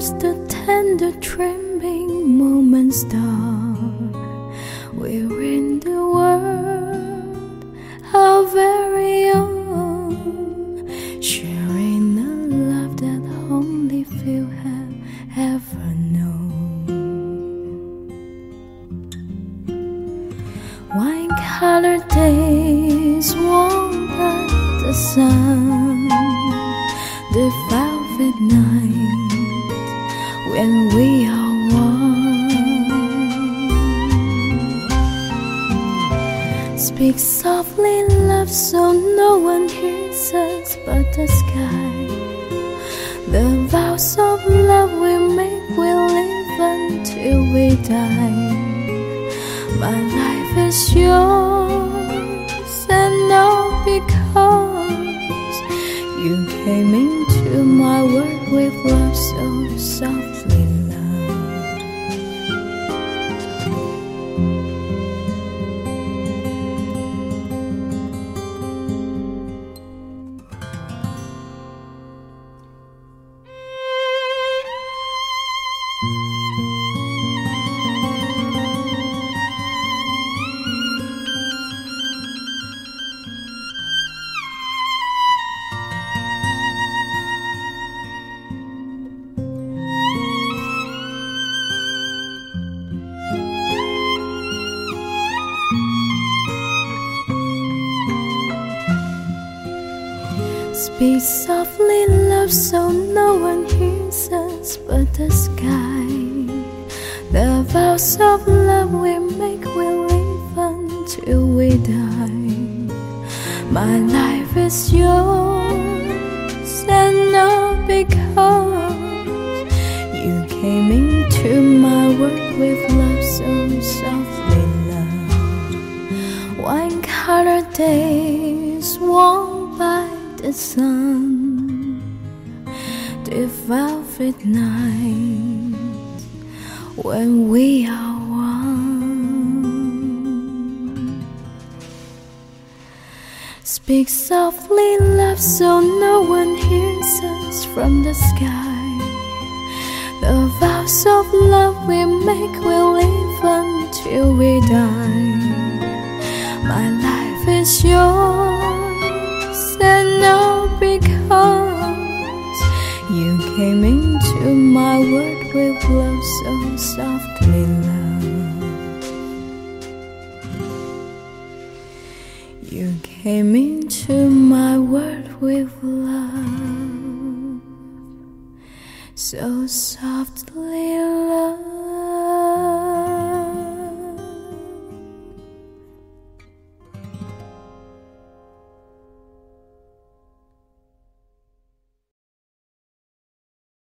first the tender trembling moments start. We're in the world, our very own, sharing a love that only few have ever known. Wine-colored days warmed by the sun, the velvet night when we are one. Speak softly, love, so no one hears us but the sky. The vows of love we make will live until we die. My life is yours, and all because you came into my world with love so softly, love. Speak softly, love, so no one hears us but the sky. The vows of love we make will live until we die. My life is yours, and all because you came into my world with love so softly, love. Wine-colored days warmed by the sun, the velvet night when we are one. Speak softly, love, so no one hears us from the sky. The vows of love we make will live until we die. My life is yours, and all because you came into my world with love so softly, love. You came into my world with love so softly, love.